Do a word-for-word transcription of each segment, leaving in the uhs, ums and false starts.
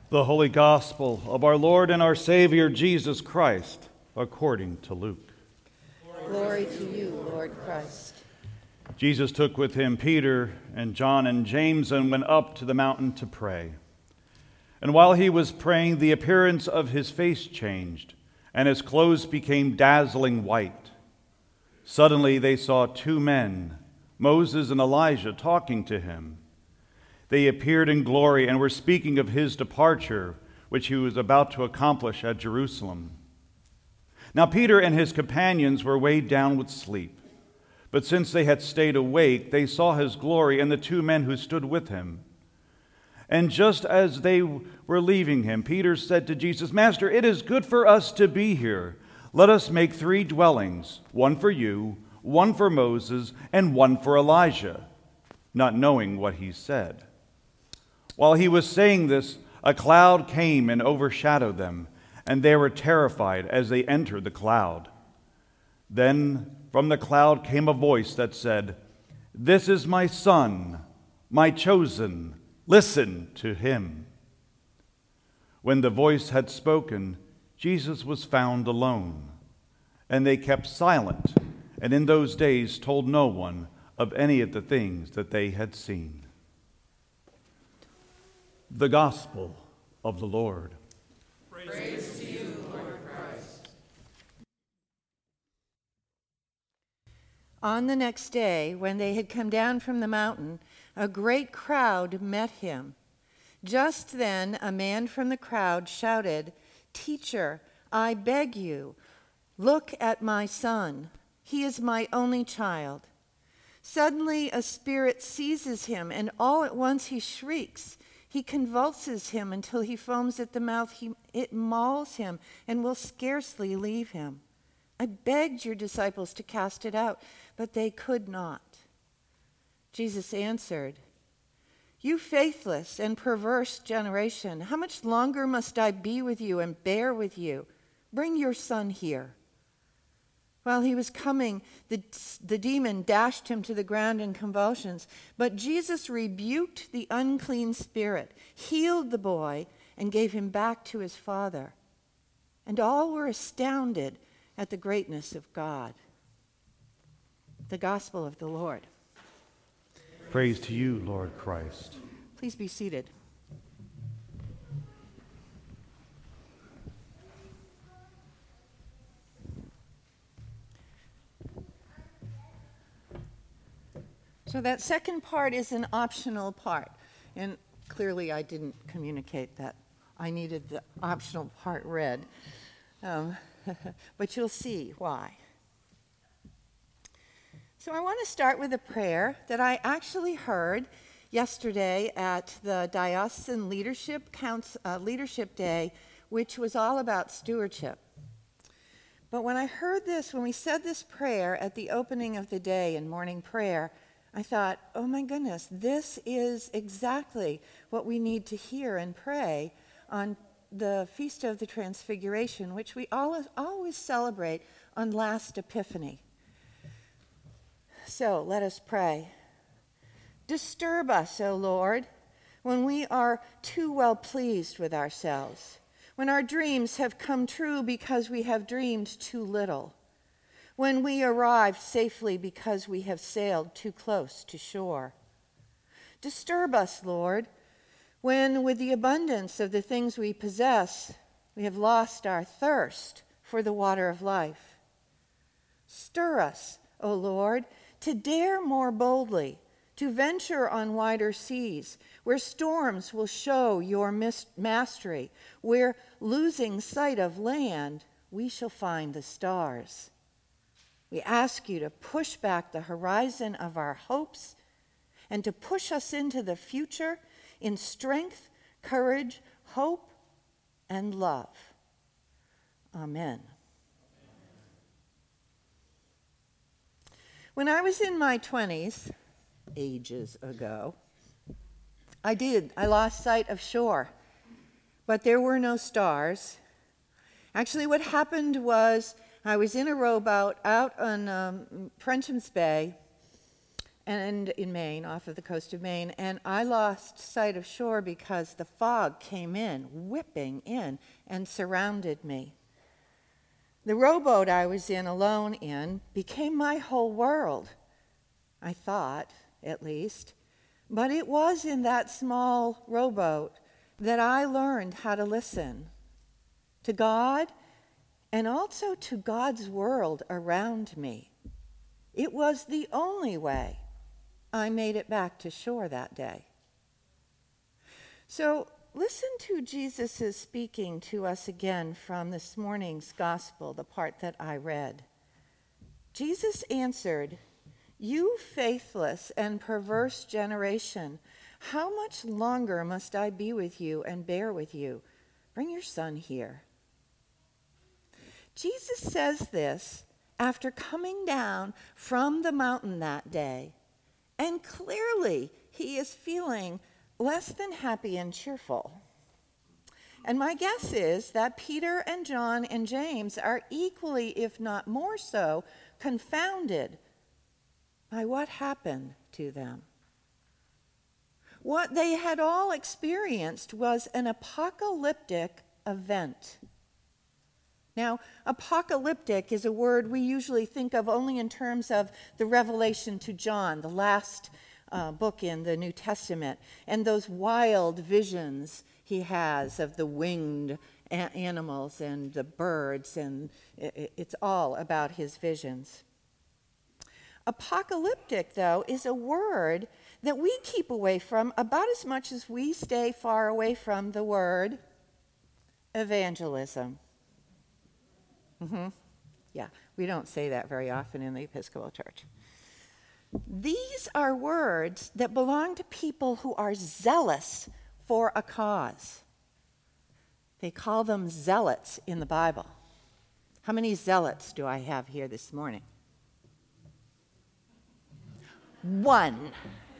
The Holy Gospel of our Lord and our Savior Jesus Christ, according to Luke. Glory to you, Lord Christ. Jesus took with him Peter and John and James and went up to the mountain to pray. And while he was praying, the appearance of his face changed, and his clothes became dazzling white. Suddenly they saw two men, Moses and Elijah, talking to him. They appeared in glory and were speaking of his departure, which he was about to accomplish at Jerusalem. Now Peter and his companions were weighed down with sleep. But since they had stayed awake, they saw his glory and the two men who stood with him. And just as they were leaving him, Peter said to Jesus, "Master, it is good for us to be here. Let us make three dwellings, one for you, one for Moses, and one for Elijah," not knowing what he said. While he was saying this, a cloud came and overshadowed them, and they were terrified as they entered the cloud. Then from the cloud came a voice that said, "This is my Son, my chosen. Listen to him." When the voice had spoken, Jesus was found alone, and they kept silent, and in those days told no one of any of the things that they had seen. The Gospel of the Lord. Praise to you, Lord Christ. On the next day, when they had come down from the mountain, a great crowd met him. Just then, a man from the crowd shouted, "Teacher, I beg you, look at my son. He is my only child." Suddenly, a spirit seizes him, and all at once he shrieks. He convulses him until he foams at the mouth. He, it mauls him and will scarcely leave him. I begged your disciples to cast it out, but they could not. Jesus answered, "You faithless and perverse generation, how much longer must I be with you and bear with you? Bring your son here." While he was coming, the, the demon dashed him to the ground in convulsions. But Jesus rebuked the unclean spirit, healed the boy, and gave him back to his father. And all were astounded at the greatness of God. The Gospel of the Lord. Praise to you, Lord Christ. Please be seated. So that second part is an optional part, and clearly I didn't communicate that I needed the optional part read, um, but you'll see why. So I want to start with a prayer that I actually heard yesterday at the Diocesan Leadership Council, uh, Leadership Day, which was all about stewardship. But when I heard this, when we said this prayer at the opening of the day in morning prayer, I thought, oh my goodness, this is exactly what we need to hear and pray on the Feast of the Transfiguration, which we always, always celebrate on last Epiphany. So let us pray. Disturb us, O Lord, when we are too well pleased with ourselves, when our dreams have come true because we have dreamed too little, when we arrived safely because we have sailed too close to shore. Disturb us, Lord, when with the abundance of the things we possess, we have lost our thirst for the water of life. Stir us, O Lord, to dare more boldly, to venture on wider seas, where storms will show your mastery, where, losing sight of land, we shall find the stars. We ask you to push back the horizon of our hopes and to push us into the future in strength, courage, hope, and love. Amen. When I was in my twenties, ages ago, I did. I lost sight of shore, but there were no stars. Actually, what happened was I was in a rowboat out on um, Frenchman's Bay, and in Maine, off of the coast of Maine, and I lost sight of shore because the fog came in, whipping in, and surrounded me. The rowboat I was in, alone in, became my whole world, I thought, at least. But it was in that small rowboat that I learned how to listen to God and also to God's world around me. It was the only way I made it back to shore that day. So listen to Jesus' speaking to us again from this morning's gospel, the part that I read. Jesus answered, "You faithless and perverse generation, how much longer must I be with you and bear with you? Bring your son here." Jesus says this after coming down from the mountain that day, and clearly he is feeling less than happy and cheerful. And my guess is that Peter and John and James are equally, if not more so, confounded by what happened to them. What they had all experienced was an apocalyptic event. Now, apocalyptic is a word we usually think of only in terms of the revelation to John, the last uh, book in the New Testament, and those wild visions he has of the winged a- animals and the birds, and it, it's all about his visions. Apocalyptic, though, is a word that we keep away from about as much as we stay far away from the word evangelism. Mm-hmm. Yeah, we don't say that very often in the Episcopal Church. These are words that belong to people who are zealous for a cause. They call them zealots in the Bible. How many zealots do I have here this morning? One.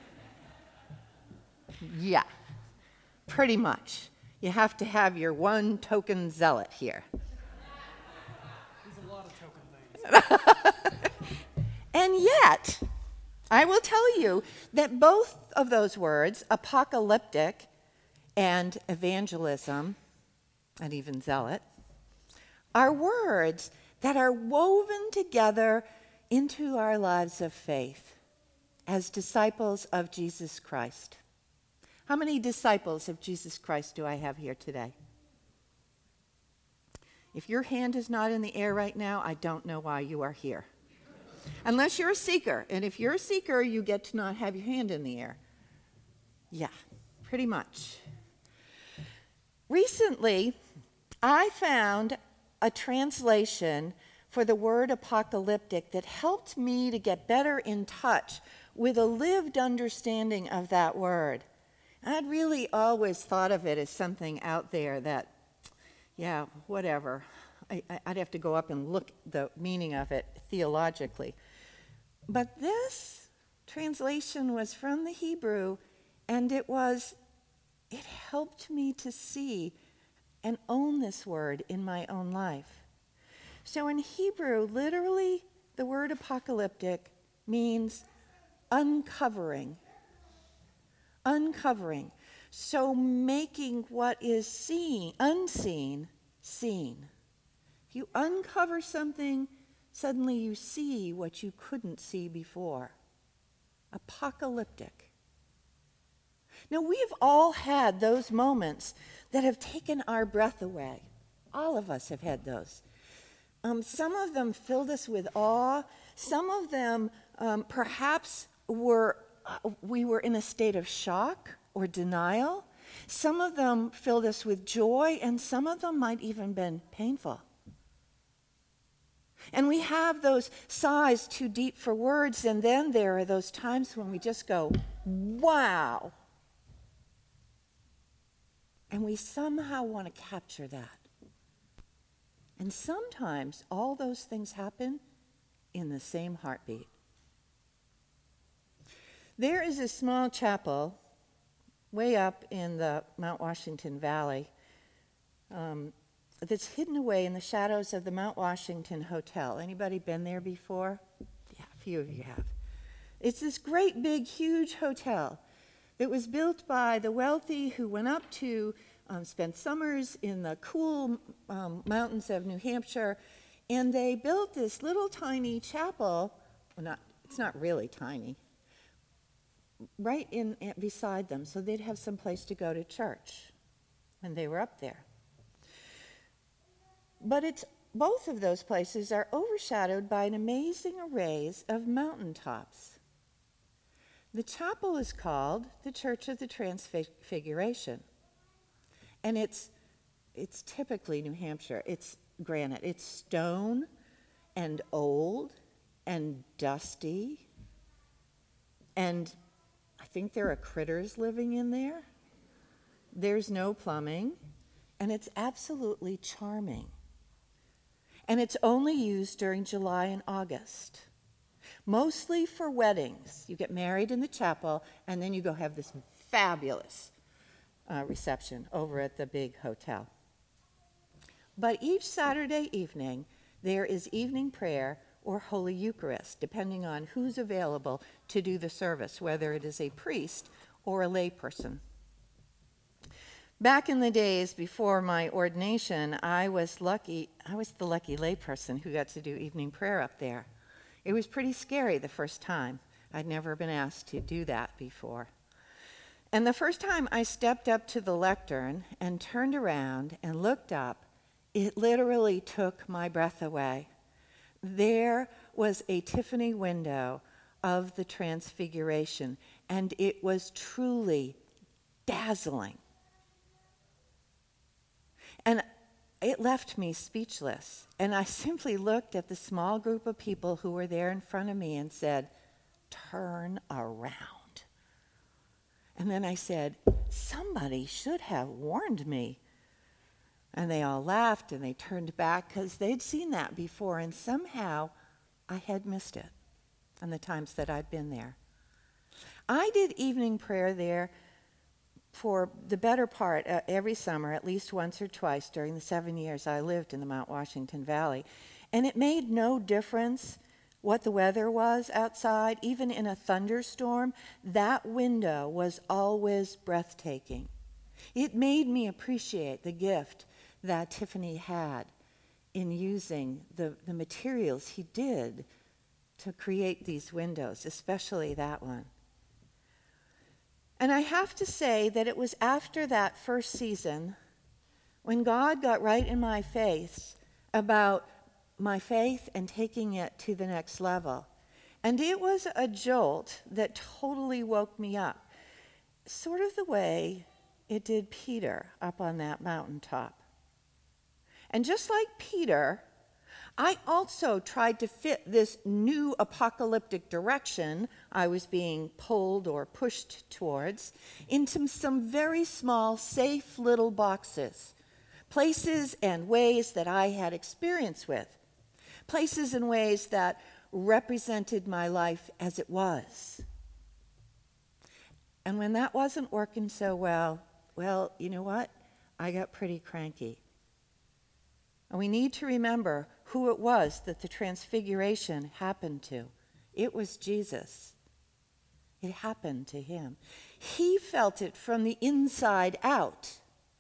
Yeah, pretty much. You have to have your one token zealot here. There's a lot of token things. And yet, I will tell you that both of those words, apocalyptic and evangelism, and even zealot, are words that are woven together into our lives of faith as disciples of Jesus Christ. How many disciples of Jesus Christ do I have here today? If your hand is not in the air right now, I don't know why you are here. Unless you're a seeker. And if you're a seeker, you get to not have your hand in the air. Yeah, pretty much. Recently, I found a translation for the word apocalyptic that helped me to get better in touch with a lived understanding of that word. I'd really always thought of it as something out there that, yeah, whatever. I, I'd have to go up and look the meaning of it theologically. But this translation was from the Hebrew, and it was, it helped me to see and own this word in my own life. So in Hebrew, literally, the word apocalyptic means uncovering. Uncovering. So making what is seen, unseen, seen. If you uncover something, suddenly you see what you couldn't see before. Apocalyptic. Now, we've all had those moments that have taken our breath away. All of us have had those. Um, some of them filled us with awe. Some of them um, perhaps were uh, we were in a state of shock or denial. Some of them filled us with joy, and some of them might even been painful. And we have those sighs too deep for words, and then there are those times when we just go, wow. And we somehow want to capture that. And sometimes all those things happen in the same heartbeat. There is a small chapel way up in the Mount Washington Valley um, that's hidden away in the shadows of the Mount Washington Hotel. Anybody been there before? Yeah, a few of you have. It's this great, big, huge hotel that was built by the wealthy who went up to um, spend summers in the cool um, mountains of New Hampshire. And they built this little tiny chapel. Well, not, it's not really tiny. Right in beside them, so they'd have some place to go to church when they were up there. But it's both of those places are overshadowed by an amazing array of mountaintops. The chapel is called the Church of the Transfiguration, and it's it's typically New Hampshire. It's granite. It's stone and old and dusty, and I think there are critters living in there. There's no plumbing, and it's absolutely charming. And it's only used during July and August, mostly for weddings. You get married in the chapel, and then you go have this fabulous uh, reception over at the big hotel. But each Saturday evening, there is evening prayer or Holy Eucharist, depending on who's available to do the service, whether it is a priest or a layperson. Back in the days before my ordination, I was lucky, I was the lucky layperson who got to do evening prayer up there. It was pretty scary the first time. I'd never been asked to do that before. And the first time I stepped up to the lectern and turned around and looked up, it literally took my breath away. There was a Tiffany window of the Transfiguration, and it was truly dazzling. And it left me speechless. And I simply looked at the small group of people who were there in front of me and said, "Turn around." And then I said, "Somebody should have warned me." And they all laughed and they turned back because they'd seen that before, and somehow I had missed it on the times that I'd been there. I did evening prayer there for the better part uh, every summer, at least once or twice during the seven years I lived in the Mount Washington Valley. And it made no difference what the weather was outside. Even in a thunderstorm, that window was always breathtaking. It made me appreciate the gift that Tiffany had in using the, the materials he did to create these windows, especially that one. And I have to say that it was after that first season when God got right in my face about my faith and taking it to the next level. And it was a jolt that totally woke me up, sort of the way it did Peter up on that mountaintop. And just like Peter, I also tried to fit this new apocalyptic direction I was being pulled or pushed towards into some very small, safe little boxes, places and ways that I had experience with, places and ways that represented my life as it was. And when that wasn't working so well, well, you know what? I got pretty cranky. And we need to remember who it was that the Transfiguration happened to. It was Jesus. It happened to him. He felt it from the inside out.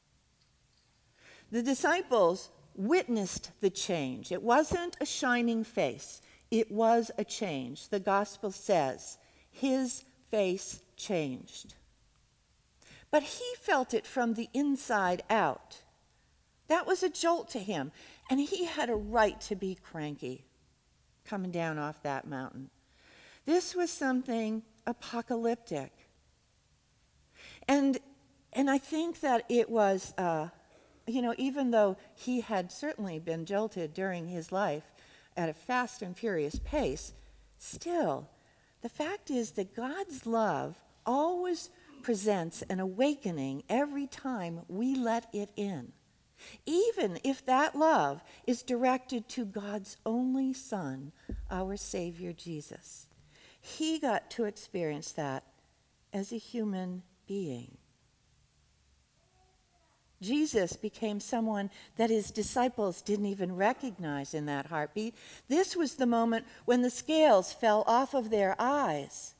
The disciples witnessed the change. It wasn't a shining face. It was a change. The gospel says his face changed. But he felt it from the inside out. That was a jolt to him, and he had a right to be cranky coming down off that mountain. This was something apocalyptic. And, and I think that it was, uh, you know, even though he had certainly been jolted during his life at a fast and furious pace, still, the fact is that God's love always presents an awakening every time we let it in. Even if that love is directed to God's only Son, our Savior Jesus. He got to experience that as a human being. Jesus became someone that his disciples didn't even recognize in that heartbeat. This was the moment when the scales fell off of their eyes.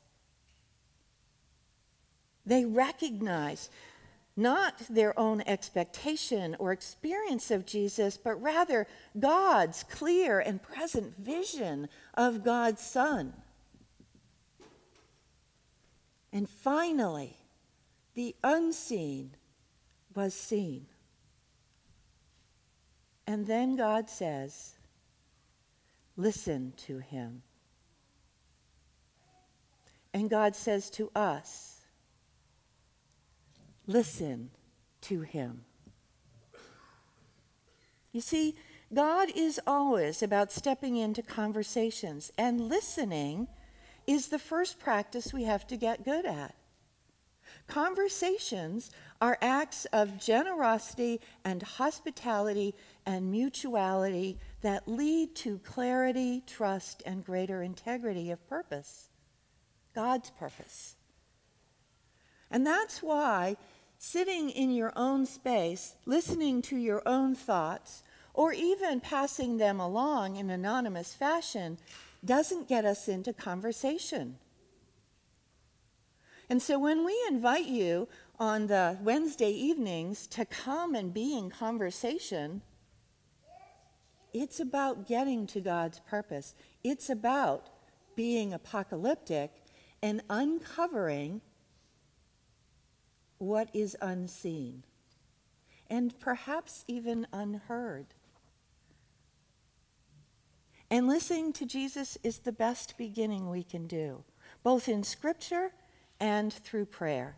They recognized not their own expectation or experience of Jesus, but rather God's clear and present vision of God's Son. And finally, the unseen was seen. And then God says, listen to him. And God says to us, listen to him. You see, God is always about stepping into conversations, and listening is the first practice we have to get good at. Conversations are acts of generosity and hospitality and mutuality that lead to clarity, trust, and greater integrity of purpose, God's purpose. And that's why sitting in your own space, listening to your own thoughts, or even passing them along in anonymous fashion, doesn't get us into conversation. And so when we invite you on the Wednesday evenings to come and be in conversation, it's about getting to God's purpose. It's about being apocalyptic and uncovering what is unseen and perhaps even unheard. And listening to Jesus is the best beginning we can do, both in Scripture and through prayer.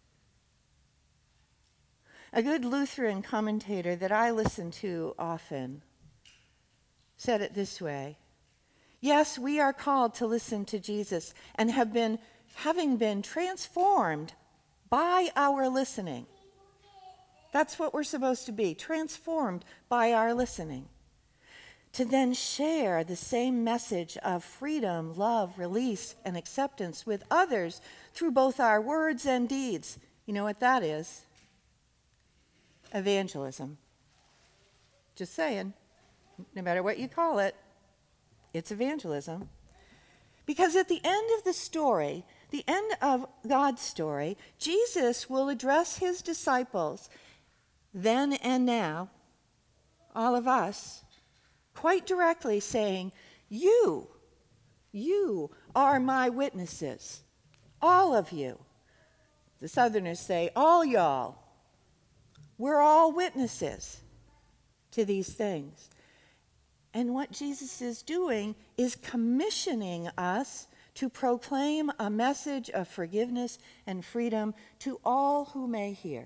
A good Lutheran commentator that I listen to often said it this way: yes, we are called to listen to Jesus and have been, having been transformed by our listening. That's what we're supposed to be, transformed by our listening. To then share the same message of freedom, love, release, and acceptance with others through both our words and deeds. You know what that is? Evangelism. Just saying. No matter what you call it, it's evangelism. Because at the end of the story, the end of God's story, Jesus will address his disciples, then and now, all of us, quite directly saying, you, you are my witnesses, all of you. The Southerners say, all y'all. We're all witnesses to these things. And what Jesus is doing is commissioning us to proclaim a message of forgiveness and freedom to all who may hear.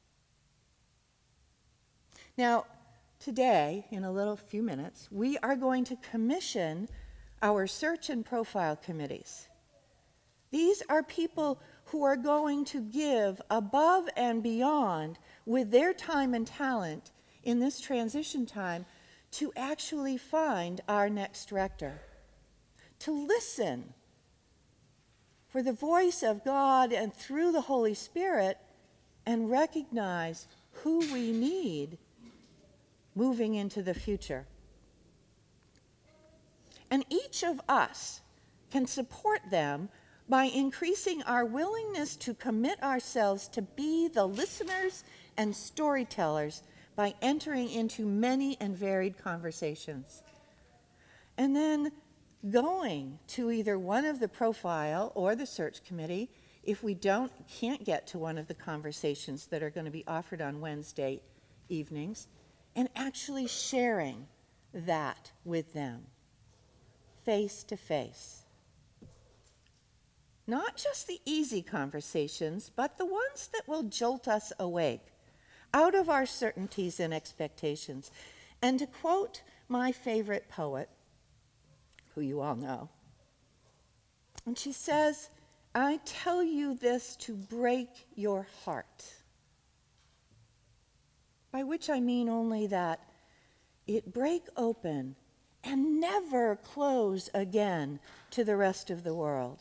Now, today, in a little few minutes, we are going to commission our search and profile committees. These are people who are going to give above and beyond with their time and talent in this transition time to actually find our next rector, to listen for the voice of God and through the Holy Spirit and recognize who we need moving into the future. And each of us can support them by increasing our willingness to commit ourselves to be the listeners and storytellers by entering into many and varied conversations. And then going to either one of the profile or the search committee if we don't can't get to one of the conversations that are going to be offered on Wednesday evenings, and actually sharing that with them face to face. Not just the easy conversations, but the ones that will jolt us awake out of our certainties and expectations. And to quote my favorite poet, who you all know, and she says, I tell you this to break your heart. By which I mean only that it break open and never close again to the rest of the world.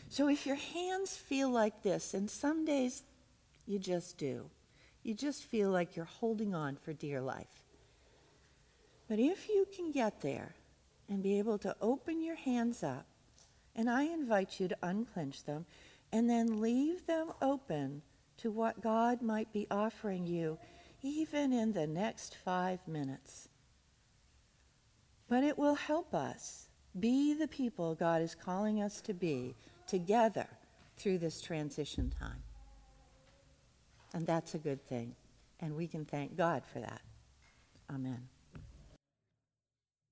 So if your hands feel like this, and some days you just do, you just feel like you're holding on for dear life. But if you can get there and be able to open your hands up, and I invite you to unclench them, and then leave them open to what God might be offering you, even in the next five minutes. But it will help us be the people God is calling us to be together through this transition time. And that's a good thing. And we can thank God for that. Amen.